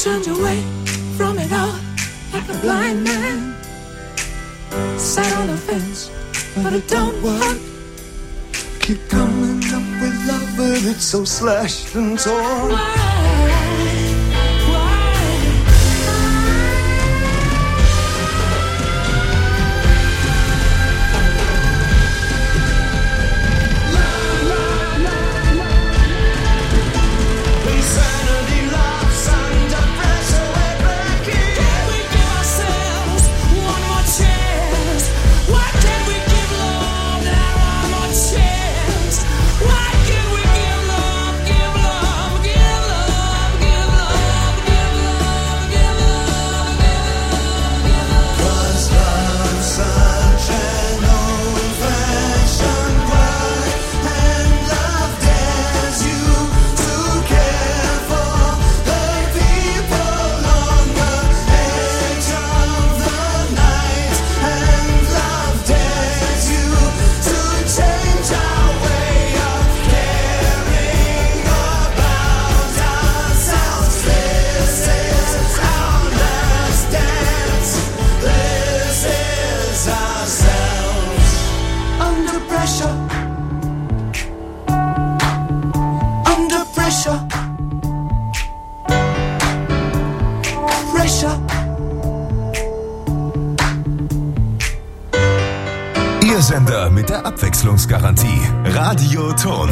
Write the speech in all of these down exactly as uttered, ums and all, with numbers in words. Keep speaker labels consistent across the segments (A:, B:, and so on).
A: turned away from it all like a blind man. Sat on the fence, but it don't work.
B: Keep coming up with love, but it's so slashed and torn.
A: Why?
C: Ihr Sender mit der Abwechslungsgarantie. Radio Ton.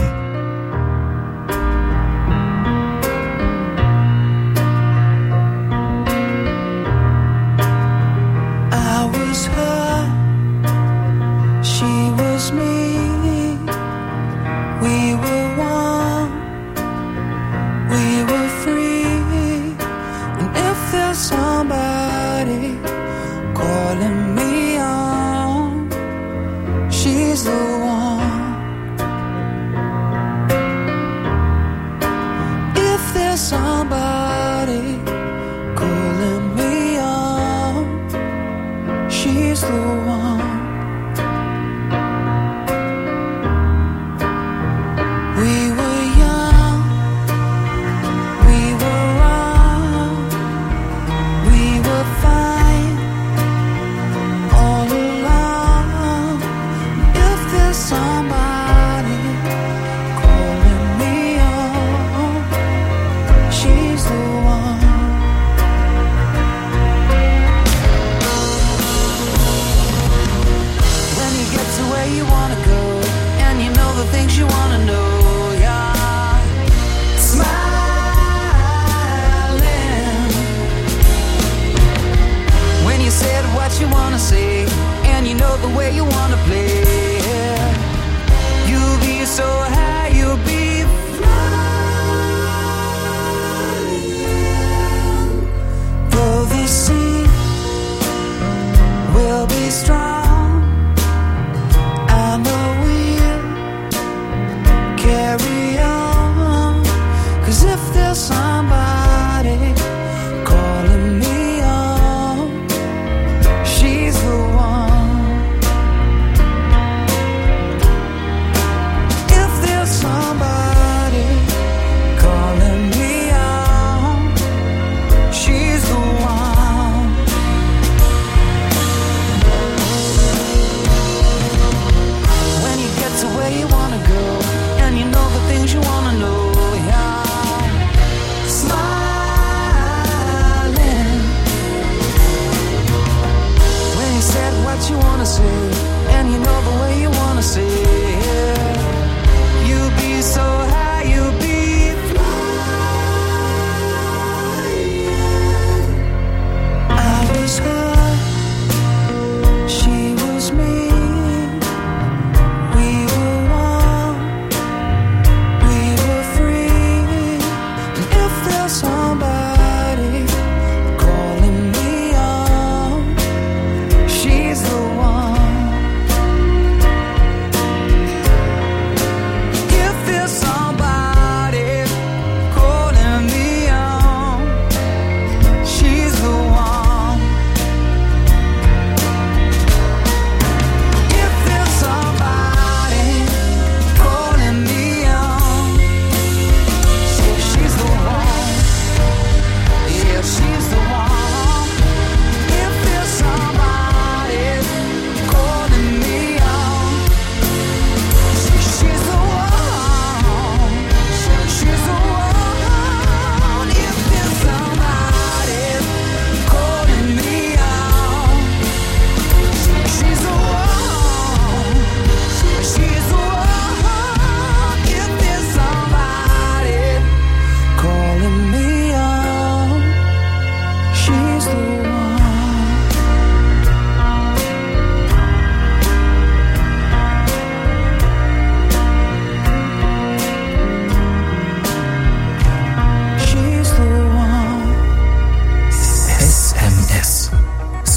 A: She's the one.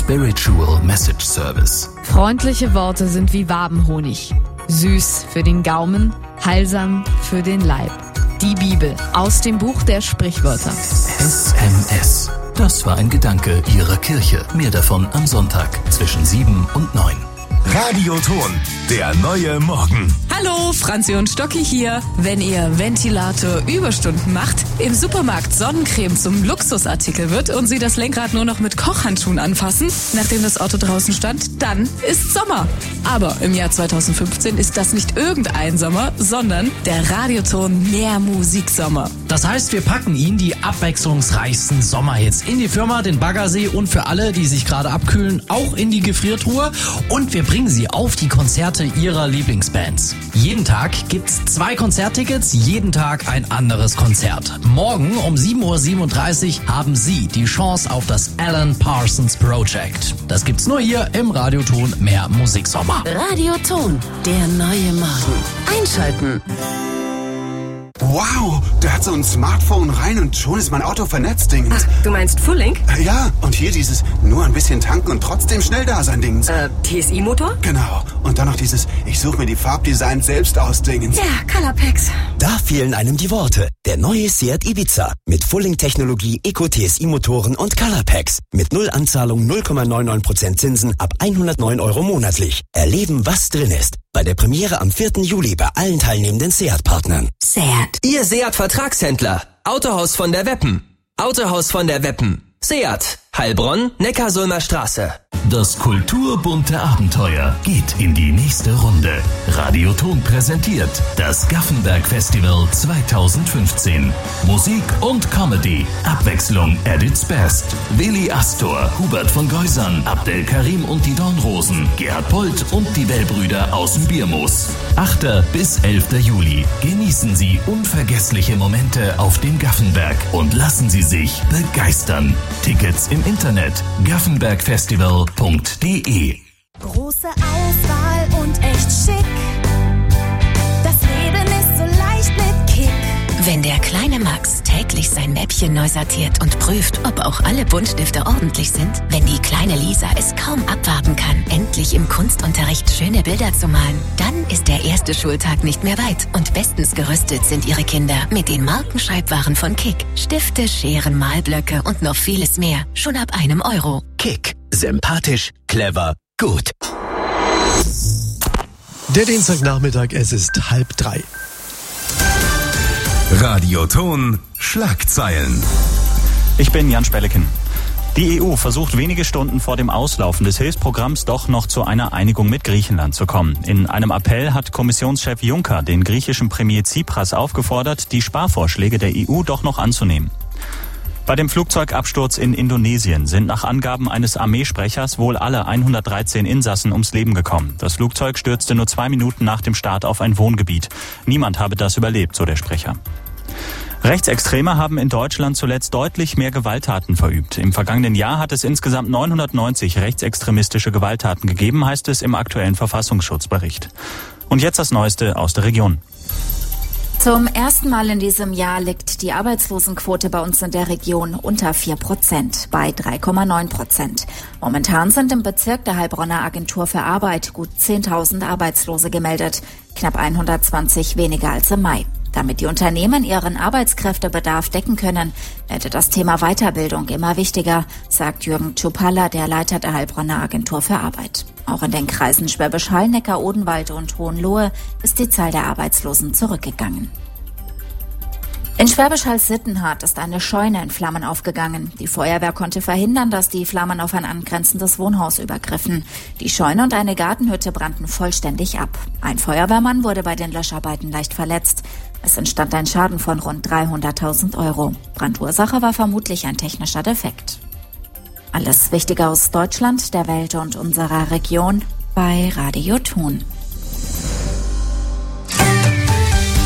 D: Spiritual Message Service.
E: Freundliche Worte sind wie Wabenhonig. Süß für den Gaumen, heilsam für den Leib. Die Bibel aus dem Buch der Sprichwörter.
D: S M S. Das war ein Gedanke Ihrer Kirche. Mehr davon am Sonntag zwischen sieben und neun.
C: Radioton, der neue Morgen.
F: Hallo, Franzi und Stocki hier. Wenn Ihr Ventilator Überstunden macht, im Supermarkt Sonnencreme zum Luxusartikel wird und Sie das Lenkrad nur noch mit Kochhandschuhen anfassen, nachdem das Auto draußen stand, dann ist Sommer. Aber im Jahr zweitausendfünfzehn ist das nicht irgendein Sommer, sondern der Radioton Mehrmusiksommer.
G: Das heißt, wir packen Ihnen die abwechslungsreichsten Sommerhits in die Firma, den Baggersee und für alle, die sich gerade abkühlen, auch in die Gefriertruhe. Und wir bringen Sie auf die Konzerte Ihrer Lieblingsbands. Jeden Tag gibt's zwei Konzerttickets, jeden Tag ein anderes Konzert. Morgen um sieben Uhr siebenunddreißig haben Sie die Chance auf das Alan Parsons Project. Das gibt's nur hier im Radioton Mehr Musiksommer.
H: Radioton, der neue Morgen. Einschalten.
I: Wow, der hat so ein Smartphone rein und schon ist mein Auto vernetzt, Ding.
H: Ach, du meinst Fulling?
I: Ja, und hier dieses nur ein bisschen tanken und trotzdem schnell da sein Ding.
H: Äh, T S I-Motor?
I: Genau. Und dann noch dieses, ich suche mir die Farbdesign selbst aus Dingens.
H: Ja, Colorpacks.
J: Da fehlen einem die Worte. Der neue Seat Ibiza mit Fulling-Technologie, Eco-T S I-Motoren und Colorpacks. Mit null Anzahlung, null Komma neunundneunzig Prozent Zinsen ab hundertneun Euro monatlich. Erleben, was drin ist. Bei der Premiere am vierten Juli bei allen teilnehmenden Seat-Partnern.
H: Seat.
K: Ihr Seat-Vertragshändler. Autohaus von der Weppen. Autohaus von der Weppen. Seat. Heilbronn, Neckarsulmer Straße.
D: Das kulturbunte Abenteuer geht in die nächste Runde. Radioton präsentiert das Gaffenberg Festival zweitausendfünfzehn. Musik und Comedy. Abwechslung at its best. Willi Astor, Hubert von Geusern, Abdel Karim und die Dornrosen, Gerhard Polt und die Wellbrüder aus dem Biermoos. achter bis elfter Juli. Genießen Sie unvergessliche Momente auf dem Gaffenberg und lassen Sie sich begeistern. Tickets im Internet gaffenbergfestival punkt de.
L: Große Auswahl und echt schick. Das Leben ist so leicht mit Kick.
H: Wenn der kleine Max täglich sein Mäppchen neu sortiert und prüft, ob auch alle Buntstifte ordentlich sind, wenn die kleine Lisa es kaum abwarten kann, endlich im Kunstunterricht schöne Bilder zu malen, dann ist der erste Schultag nicht mehr weit und bestens gerüstet sind ihre Kinder mit den Markenschreibwaren von Kick. Stifte, Scheren, Malblöcke und noch vieles mehr. Schon ab einem Euro.
J: Kick. Sympathisch, clever, gut.
M: Der Dienstagnachmittag, es ist halb drei.
C: Radioton Schlagzeilen.
N: Ich bin Jan Spellekin. Die E U versucht wenige Stunden vor dem Auslaufen des Hilfsprogramms doch noch zu einer Einigung mit Griechenland zu kommen. In einem Appell hat Kommissionschef Juncker den griechischen Premier Tsipras aufgefordert, die Sparvorschläge der E U doch noch anzunehmen. Bei dem Flugzeugabsturz in Indonesien sind nach Angaben eines Armeesprechers wohl alle hundertdreizehn Insassen ums Leben gekommen. Das Flugzeug stürzte nur zwei Minuten nach dem Start auf ein Wohngebiet. Niemand habe das überlebt, so der Sprecher. Rechtsextreme haben in Deutschland zuletzt deutlich mehr Gewalttaten verübt. Im vergangenen Jahr hat es insgesamt neunhundertneunzig rechtsextremistische Gewalttaten gegeben, heißt es im aktuellen Verfassungsschutzbericht. Und jetzt das Neueste aus der Region.
O: Zum ersten Mal in diesem Jahr liegt die Arbeitslosenquote bei uns in der Region unter vier Prozent, bei drei Komma neun Prozent. Momentan sind im Bezirk der Heilbronner Agentur für Arbeit gut zehntausend Arbeitslose gemeldet, knapp hundertzwanzig weniger als im Mai. Damit die Unternehmen ihren Arbeitskräftebedarf decken können, werde das Thema Weiterbildung immer wichtiger, sagt Jürgen Tschupalla, der Leiter der Heilbronner Agentur für Arbeit. Auch in den Kreisen Schwäbisch Hall, Neckar-Odenwald und Hohenlohe ist die Zahl der Arbeitslosen zurückgegangen. In Schwäbisch Hall-Sittenhardt ist eine Scheune in Flammen aufgegangen. Die Feuerwehr konnte verhindern, dass die Flammen auf ein angrenzendes Wohnhaus übergriffen. Die Scheune und eine Gartenhütte brannten vollständig ab. Ein Feuerwehrmann wurde bei den Löscharbeiten leicht verletzt. Es entstand ein Schaden von rund dreihunderttausend Euro. Brandursache war vermutlich ein technischer Defekt. Alles Wichtige aus Deutschland, der Welt und unserer Region bei Radioton.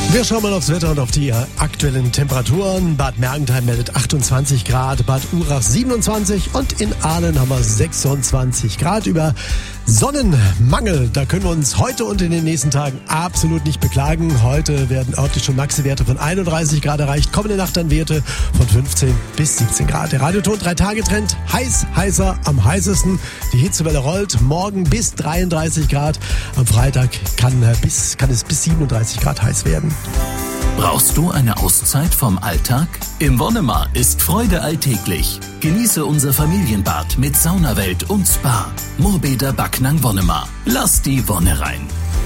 M: Wir schauen mal aufs Wetter und auf die aktuellen Temperaturen. Bad Mergentheim meldet achtundzwanzig Grad, Bad Urach siebenundzwanzig und in Ahlen haben wir sechsundzwanzig Grad. Über Sonnenmangel, da können wir uns heute und in den nächsten Tagen absolut nicht beklagen. Heute werden örtlich schon Maxi-Werte von einunddreißig Grad erreicht, kommende Nacht dann Werte von fünfzehn bis siebzehn Grad. Der Radioton drei Tage Trend, heiß, heißer, am heißesten. Die Hitzewelle rollt, morgen bis dreiunddreißig Grad. Am Freitag kann, bis, kann es bis siebenunddreißig Grad heiß werden.
D: Brauchst du eine Auszeit vom Alltag? Im Wonnemar ist Freude alltäglich. Genieße unser Familienbad mit Saunawelt und Spa. Moorbäder Backnang Wonnemar. Lass die Wonne rein.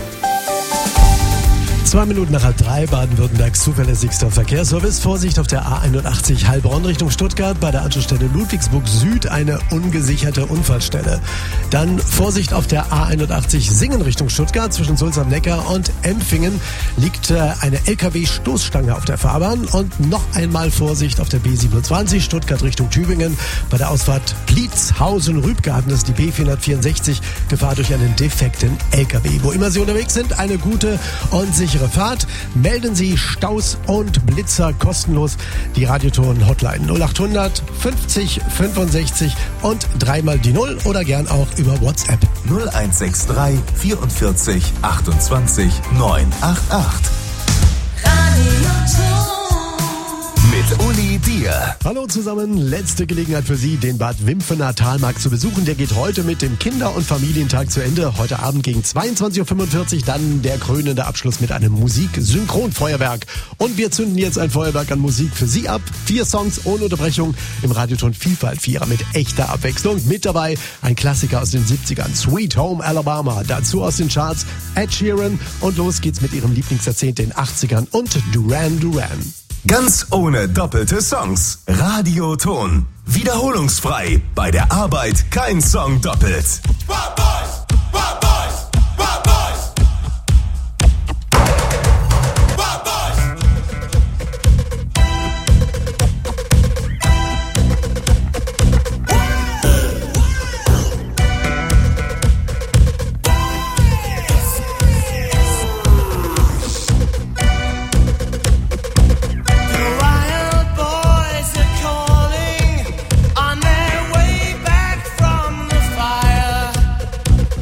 M: Zwei Minuten nach halb drei, Baden-Württembergs zuverlässigster Verkehrsservice. Vorsicht auf der A einundachtzig Heilbronn Richtung Stuttgart. Bei der Anschlussstelle Ludwigsburg Süd eine ungesicherte Unfallstelle. Dann Vorsicht auf der A einundachtzig Singen Richtung Stuttgart. Zwischen Sulz am Neckar und Empfingen liegt eine L K W-Stoßstange auf der Fahrbahn. Und noch einmal Vorsicht auf der B siebenundzwanzig Stuttgart Richtung Tübingen. Bei der Ausfahrt Pliezhausen-Rübgarten, das ist die B vierhundertvierundsechzig, Gefahr durch einen defekten L K W. Wo immer Sie unterwegs sind, eine gute und sichere Fahrt. Melden Sie Staus und Blitzer kostenlos. Die Radioton-Hotline null achthundert fünfzig fünfundsechzig und dreimal die Null oder gern auch über WhatsApp.
C: null eins sechs drei vierundvierzig achtundzwanzig neunhundertachtundachtzig.
A: Radioton.
C: Mit Uli Dier.
M: Hallo zusammen, letzte Gelegenheit für Sie, den Bad Wimpfener Talmarkt zu besuchen. Der geht heute mit dem Kinder- und Familientag zu Ende. Heute Abend gegen zweiundzwanzig Uhr fünfundvierzig dann der krönende Abschluss mit einem Musik-Synchronfeuerwerk. Und wir zünden jetzt ein Feuerwerk an Musik für Sie ab. Vier Songs ohne Unterbrechung im Radioton Vielfalt-Vierer mit echter Abwechslung. Mit dabei ein Klassiker aus den siebzigern, Sweet Home Alabama. Dazu aus den Charts Ed Sheeran. Und los geht's mit Ihrem Lieblingsjahrzehnt, den achtzigern und Duran Duran.
C: Ganz ohne doppelte Songs. Radioton. Wiederholungsfrei. Bei der Arbeit kein Song doppelt.
A: On their way back from the fire.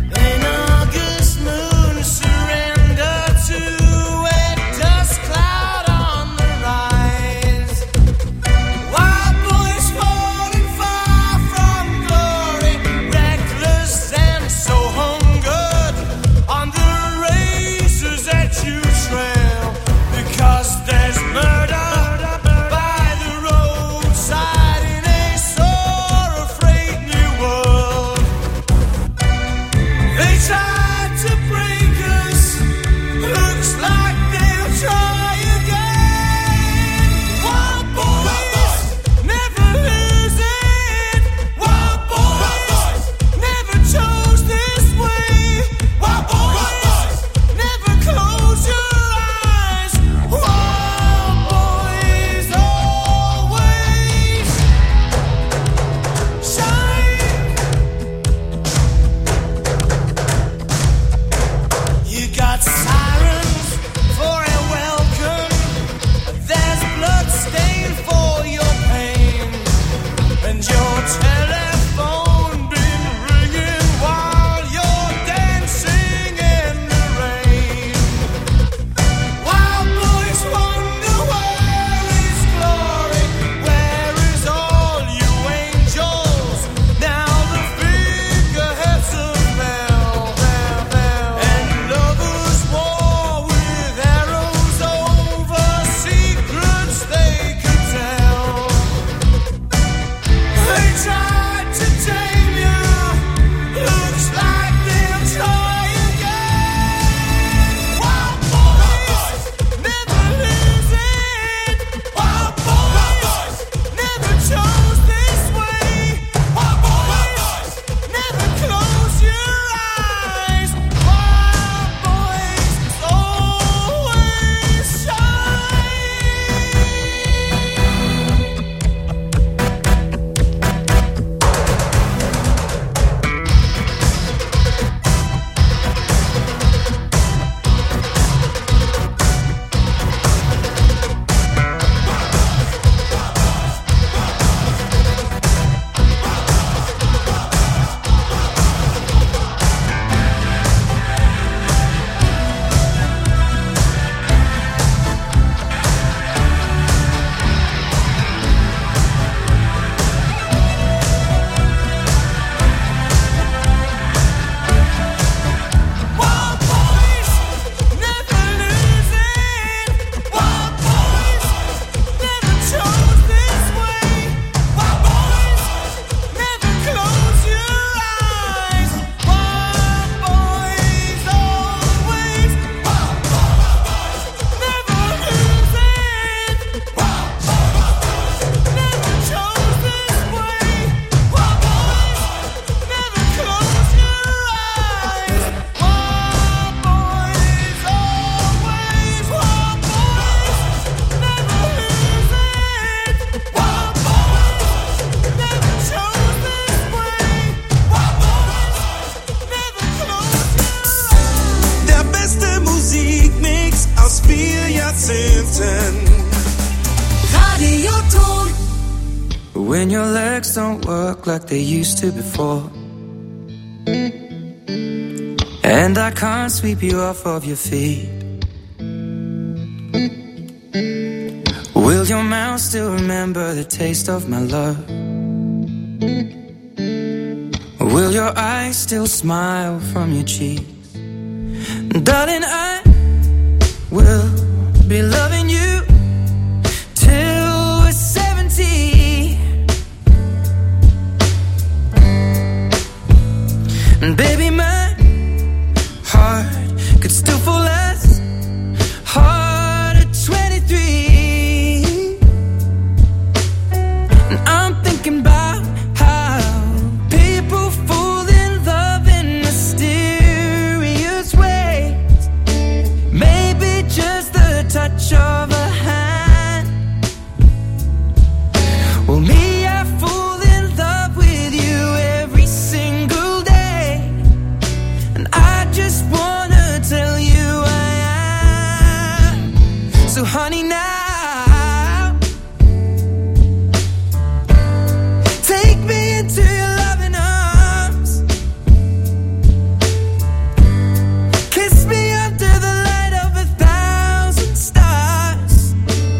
P: when your legs don't work like they used to before, and I can't sweep you off of your feet. Will your mouth still remember the taste of my love? Will your eyes still smile from your cheeks? Darling, I will be loving you till we're seventy. And baby, my heart could still fall as hard at twenty-three. And I'm thinking about how people fall in love in mysterious ways. Maybe just the touch of a hand. Well, me, I fall in love with you every single day, and I just wanna tell you I am. So honey, now take me into your loving arms. Kiss me under the light of a thousand stars.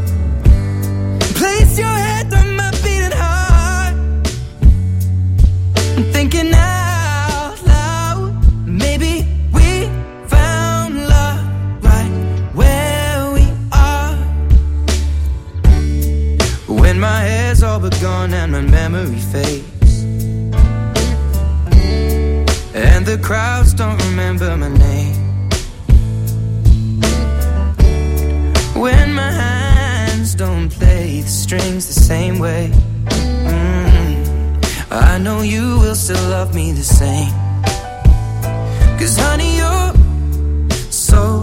P: Place your head on my beating heart. I'm thinking out loud, maybe we found love right where we are. When my hair's all but gone and my memory fades, and the crowds don't remember my name. When my hands don't play the strings the same way, mm, I know you will still love me the same. 'Cause honey,